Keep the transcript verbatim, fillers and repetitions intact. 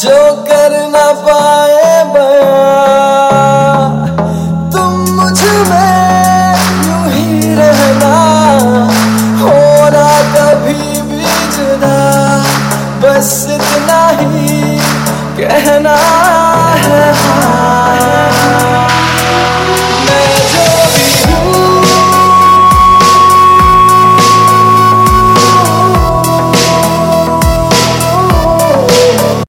जो कर ना पाए बयां, तुम मुझ में यूं ही रहना, होना कभी भी जुदा, बस इतना ही कहना।